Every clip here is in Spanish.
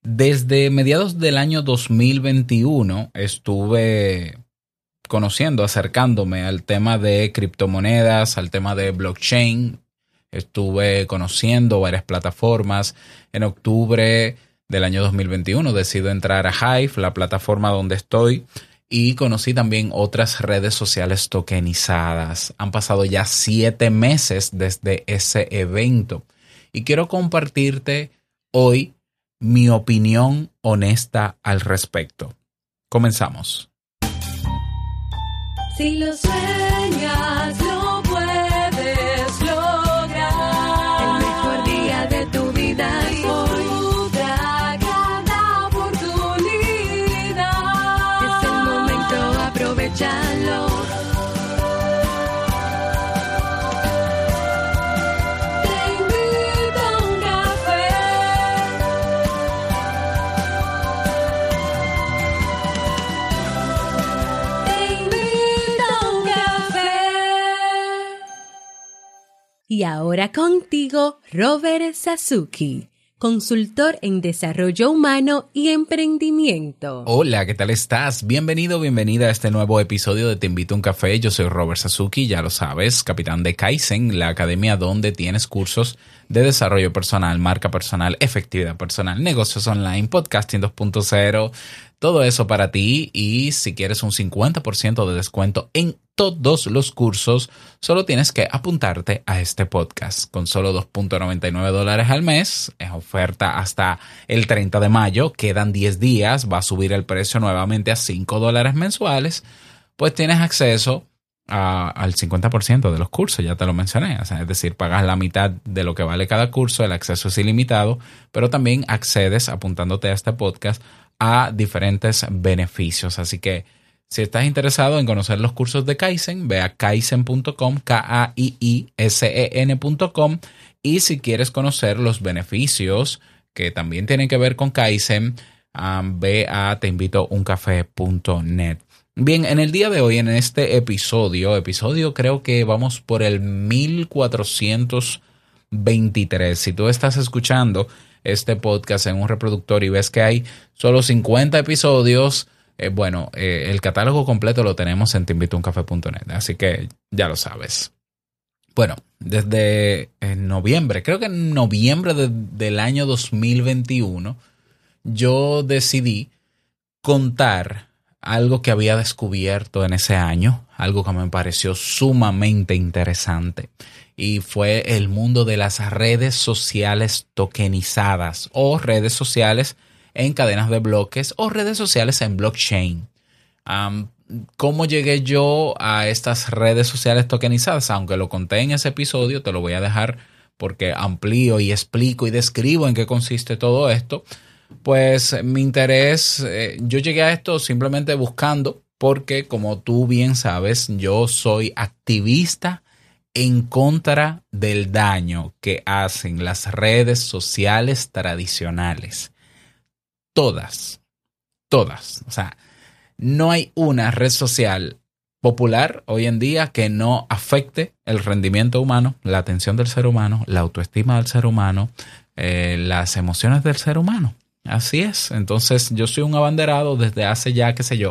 Desde mediados del año 2021 estuve conociendo, acercándome al tema de criptomonedas, al tema de blockchain. Estuve conociendo varias plataformas. En octubre del año 2021 decido entrar a Hive, la plataforma donde estoy, y conocí también otras redes sociales tokenizadas. Han pasado ya 7 meses desde ese evento y quiero compartirte hoy mi opinión honesta al respecto. Comenzamos. Si lo sueñas, lo puedes lograr. El mejor día de tu vida es hoy. Disfruta cada oportunidad. Es el momento, aprovechalo. Te invito a un café. Te invito a un café. Y ahora contigo, Robert Sasuki, consultor en desarrollo humano y emprendimiento. Hola, ¿qué tal estás? Bienvenido, bienvenida a este nuevo episodio de Te Invito a un Café. Yo soy Robert Sasuki, ya lo sabes, capitán de Kaizen, la academia donde tienes cursos de desarrollo personal, marca personal, efectividad personal, negocios online, podcasting 2.0, todo eso para ti. Y si quieres un 50% de descuento en todos los cursos, solo tienes que apuntarte a este podcast con solo $2.99 al mes. Es oferta hasta el 30 de mayo. Quedan 10 días. Va a subir el precio nuevamente a $5 mensuales. Pues tienes acceso al 50% de los cursos. Ya te lo mencioné. O sea, es decir, pagas la mitad de lo que vale cada curso. El acceso es ilimitado, pero también accedes apuntándote a este podcast a diferentes beneficios. Así que si estás interesado en conocer los cursos de Kaizen, ve a kaizen.com, KAIISEN.com, y si quieres conocer los beneficios que también tienen que ver con Kaizen, ve a teinvitouncafé.net. Bien, en el día de hoy, en este episodio creo que vamos por el 1423. Si tú estás escuchando este podcast en un reproductor y ves que hay solo 50 episodios, el catálogo completo lo tenemos en teinvitouncafé.net, así que ya lo sabes. Bueno, desde noviembre, creo que en noviembre del año 2021, yo decidí contar algo que había descubierto en ese año, algo que me pareció sumamente interesante, y fue el mundo de las redes sociales tokenizadas o redes sociales en cadenas de bloques o redes sociales en blockchain. ¿Cómo llegué yo a estas redes sociales tokenizadas? Aunque lo conté en ese episodio, te lo voy a dejar porque amplío y explico y describo en qué consiste todo esto. Pues mi interés, yo llegué a esto simplemente buscando, porque como tú bien sabes, yo soy activista en contra del daño que hacen las redes sociales tradicionales. Todas. O sea, no hay una red social popular hoy en día que no afecte el rendimiento humano, la atención del ser humano, la autoestima del ser humano, las emociones del ser humano. Así es. Entonces, yo soy un abanderado desde hace ya,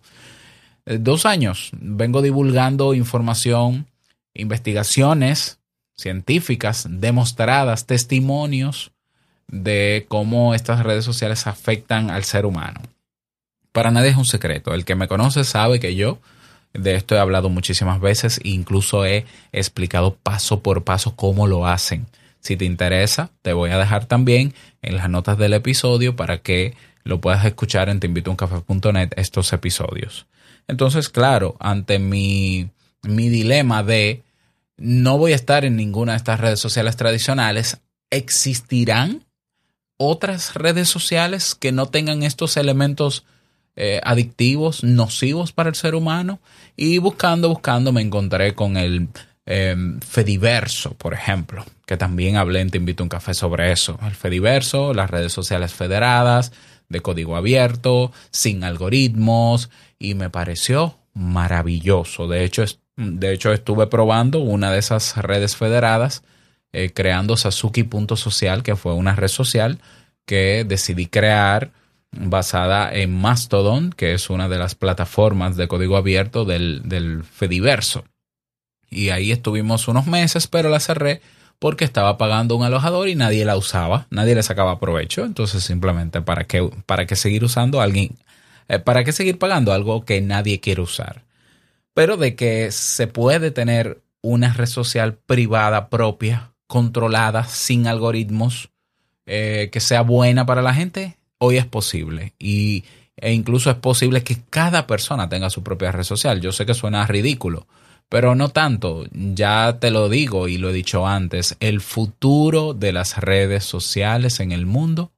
2 años. Vengo divulgando información, investigaciones científicas demostradas, testimonios de cómo estas redes sociales afectan al ser humano. Para nadie es un secreto. El que me conoce sabe que yo de esto he hablado muchísimas veces e incluso he explicado paso por paso cómo lo hacen. Si te interesa, te voy a dejar también en las notas del episodio para que lo puedas escuchar en teinvitouncafé.net estos episodios. Entonces, claro, ante mi dilema de no voy a estar en ninguna de estas redes sociales tradicionales, ¿existirán otras redes sociales que no tengan estos elementos adictivos, nocivos para el ser humano? Y buscando me encontré con el Fediverso, por ejemplo, que también hablé en Te Invito a un Café sobre eso. El Fediverso, las redes sociales federadas, de código abierto, sin algoritmos, y me pareció maravilloso. De hecho, estuve probando una de esas redes federadas, creando Sasuki.social, que fue una red social que decidí crear basada en Mastodon, que es una de las plataformas de código abierto del Fediverso. Y ahí estuvimos unos meses, pero la cerré porque estaba pagando un alojador y nadie la usaba, nadie le sacaba provecho. Entonces simplemente ¿para qué seguir usando a alguien? ¿Para qué seguir pagando algo que nadie quiere usar? Pero de que se puede tener una red social privada propia, controlada, sin algoritmos, que sea buena para la gente, hoy es posible. E incluso es posible que cada persona tenga su propia red social. Yo sé que suena ridículo, pero no tanto. Ya te lo digo y lo he dicho antes, el futuro de las redes sociales en el mundo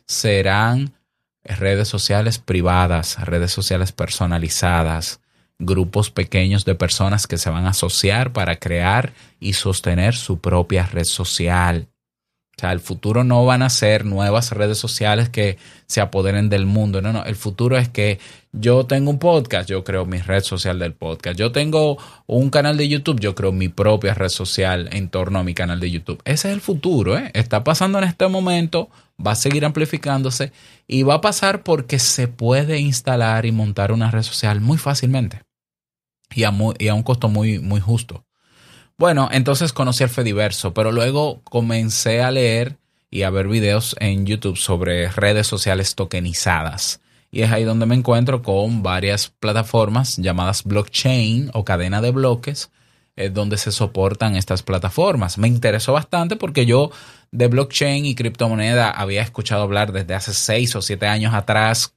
serán redes sociales privadas, redes sociales personalizadas, grupos pequeños de personas que se van a asociar para crear y sostener su propia red social. O sea, el futuro no van a ser nuevas redes sociales que se apoderen del mundo. No, no. El futuro es que yo tengo un podcast, yo creo mi red social del podcast. Yo tengo un canal de YouTube, yo creo mi propia red social en torno a mi canal de YouTube. Ese es el futuro, ¿eh? Está pasando en este momento, va a seguir amplificándose y va a pasar porque se puede instalar y montar una red social muy fácilmente y a un costo muy, muy justo. Bueno, entonces conocí el Fediverso, pero luego comencé a leer y a ver videos en YouTube sobre redes sociales tokenizadas. Y es ahí donde me encuentro con varias plataformas llamadas blockchain o cadena de bloques, donde se soportan estas plataformas. Me interesó bastante porque yo de blockchain y criptomoneda había escuchado hablar desde hace 6 o 7 años atrás.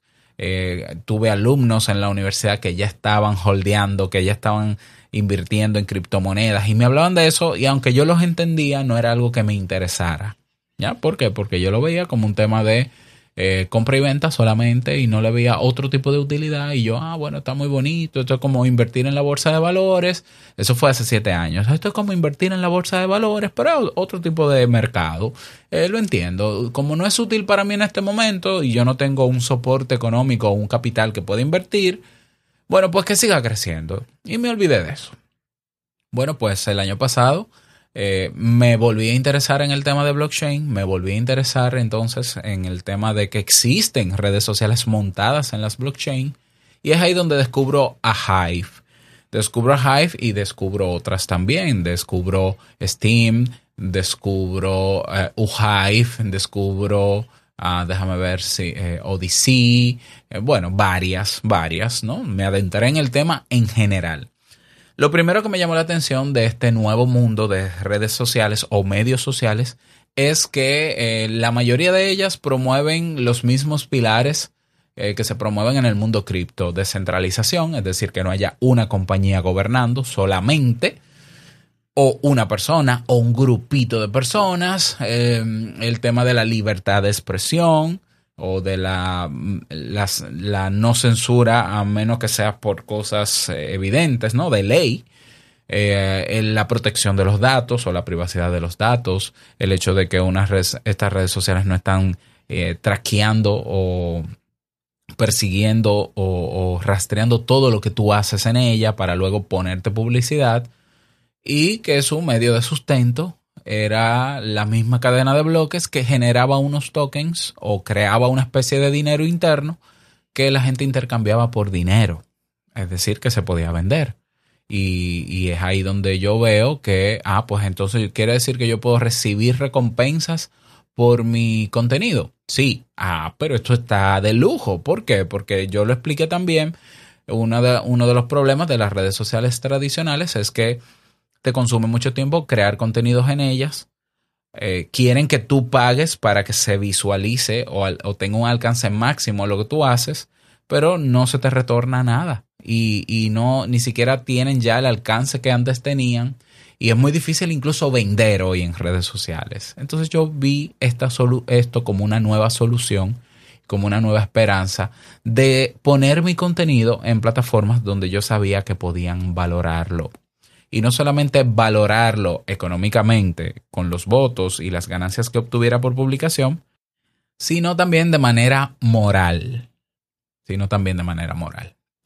Tuve alumnos en la universidad que ya estaban holdeando, que ya estaban invirtiendo en criptomonedas y me hablaban de eso y aunque yo los entendía no era algo que me interesara. ¿Ya? ¿Por qué? Porque yo lo veía como un tema de compra y venta solamente y no le veía otro tipo de utilidad y yo, bueno, está muy bonito, esto es como invertir en la bolsa de valores. Eso fue hace 7 años. Esto es como invertir en la bolsa de valores, pero otro tipo de mercado. Lo entiendo. Como no es útil para mí en este momento y yo no tengo un soporte económico o un capital que pueda invertir, bueno, pues que siga creciendo. Y me olvidé de eso. Bueno, pues el año pasado me volví a interesar en el tema de blockchain, me volví a interesar entonces en el tema de que existen redes sociales montadas en las blockchain y es ahí donde descubro a Hive. Descubro a Hive y descubro otras también. Descubro Steam, descubro UHive, descubro... déjame ver si Odyssey, bueno, varias, ¿no? Me adentré en el tema en general. Lo primero que me llamó la atención de este nuevo mundo de redes sociales o medios sociales es que la mayoría de ellas promueven los mismos pilares que se promueven en el mundo cripto. Descentralización, es decir, que no haya una compañía gobernando solamente, o una persona o un grupito de personas, el tema de la libertad de expresión o de la no censura a menos que sea por cosas evidentes, ¿no? De ley, la protección de los datos o la privacidad de los datos, el hecho de que estas redes sociales no están traqueando o persiguiendo o rastreando todo lo que tú haces en ella para luego ponerte publicidad. Y que su medio de sustento era la misma cadena de bloques que generaba unos tokens o creaba una especie de dinero interno que la gente intercambiaba por dinero. Es decir, que se podía vender. Y es ahí donde yo veo que, pues entonces quiere decir que yo puedo recibir recompensas por mi contenido. Sí, pero esto está de lujo. ¿Por qué? Porque yo lo expliqué también. Uno de los problemas de las redes sociales tradicionales es que te consume mucho tiempo crear contenidos en ellas. Quieren que tú pagues para que se visualice o tenga un alcance máximo lo que tú haces, pero no se te retorna nada. Y no, ni siquiera tienen ya el alcance que antes tenían. Y es muy difícil incluso vender hoy en redes sociales. Entonces yo vi esto como una nueva solución, como una nueva esperanza de poner mi contenido en plataformas donde yo sabía que podían valorarlo. Y no solamente valorarlo económicamente con los votos y las ganancias que obtuviera por publicación, sino también de manera moral.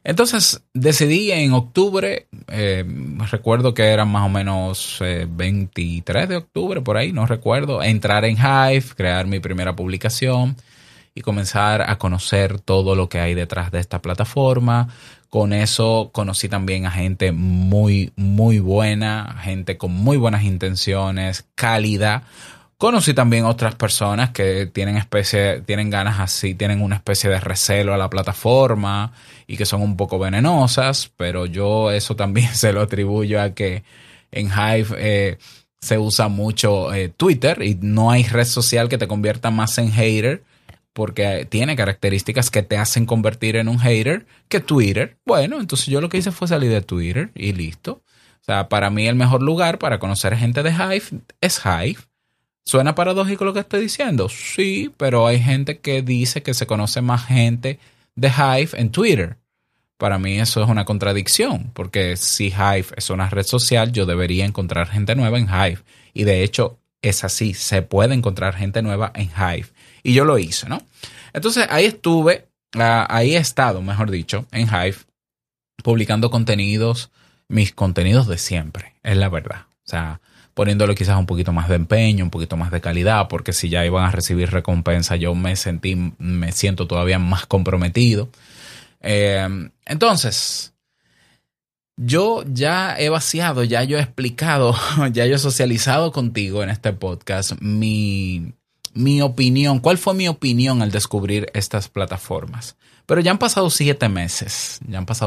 Entonces decidí en octubre, recuerdo que eran más o menos 23 de octubre, por ahí, no recuerdo, entrar en Hive, crear mi primera publicación y comenzar a conocer todo lo que hay detrás de esta plataforma. Con eso conocí también a gente muy, muy buena, gente con muy buenas intenciones, calidad. Conocí también otras personas que tienen ganas así, tienen una especie de recelo a la plataforma y que son un poco venenosas, pero yo eso también se lo atribuyo a que en Hive se usa mucho Twitter y no hay red social que te convierta más en hater, porque tiene características que te hacen convertir en un hater que Twitter. Bueno, entonces yo lo que hice fue salir de Twitter y listo. O sea, para mí el mejor lugar para conocer gente de Hive es Hive. ¿Suena paradójico lo que estoy diciendo? Sí, pero hay gente que dice que se conoce más gente de Hive en Twitter. Para mí eso es una contradicción, porque si Hive es una red social, yo debería encontrar gente nueva en Hive. Y de hecho es así, se puede encontrar gente nueva en Hive. Y yo lo hice, ¿no? Entonces ahí he estado, mejor dicho, en Hive, publicando contenidos, mis contenidos de siempre, es la verdad. O sea, poniéndole quizás un poquito más de empeño, un poquito más de calidad, porque si ya iban a recibir recompensa, yo me siento todavía más comprometido. Entonces, yo ya he vaciado, ya yo he explicado, ya yo he socializado contigo en este podcast mi opinión. ¿Cuál fue mi opinión al descubrir estas plataformas? Pero ya han pasado 7 meses.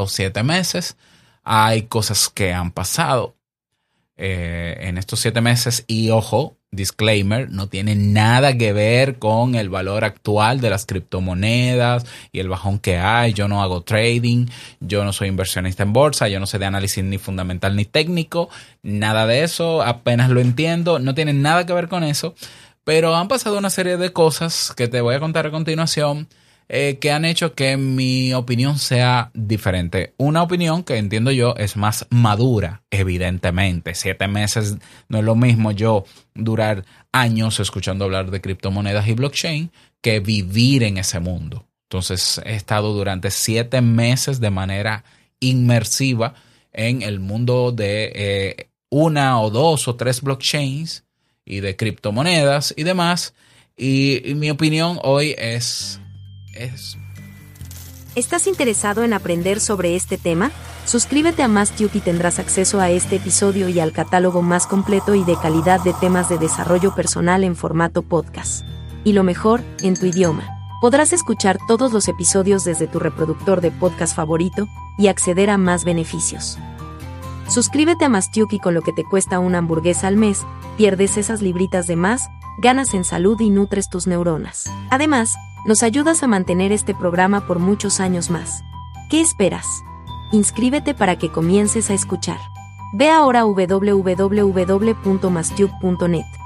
Hay cosas que han pasado en estos 7 meses y ojo, disclaimer, no tiene nada que ver con el valor actual de las criptomonedas y el bajón que hay. Yo no hago trading, yo no soy inversionista en bolsa, yo no sé de análisis ni fundamental ni técnico, nada de eso, apenas lo entiendo, no tiene nada que ver con eso, pero han pasado una serie de cosas que te voy a contar a continuación que han hecho que mi opinión sea diferente. Una opinión que entiendo yo es más madura, evidentemente. 7 meses no es lo mismo yo durar años escuchando hablar de criptomonedas y blockchain que vivir en ese mundo. Entonces he estado durante 7 meses de manera inmersiva en el mundo de 1 o 2 o 3 blockchains y de criptomonedas y demás. Y mi opinión hoy es... ¿Estás interesado en aprender sobre este tema? Suscríbete a MassTube y tendrás acceso a este episodio y al catálogo más completo y de calidad de temas de desarrollo personal en formato podcast. Y lo mejor, en tu idioma. Podrás escuchar todos los episodios desde tu reproductor de podcast favorito y acceder a más beneficios. Suscríbete a MassTube y con lo que te cuesta una hamburguesa al mes, pierdes esas libritas de más, ganas en salud y nutres tus neuronas. Además, nos ayudas a mantener este programa por muchos años más. ¿Qué esperas? Inscríbete para que comiences a escuchar. Ve ahora a www.masstube.net.